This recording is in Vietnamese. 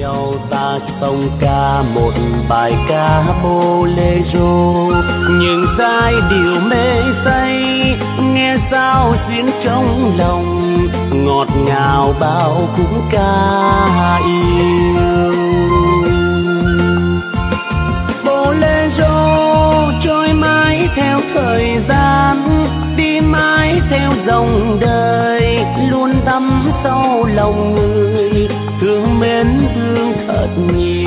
nhau ta song ca một bài ca bolero, những giai điệu mê say nghe sao xuyến trong lòng, ngọt ngào bao khúc ca yêu. Bolero trôi mãi theo thời gian, đi mãi theo dòng đời, luôn thấm sâu lòng người, thương mến thương thật nhiều.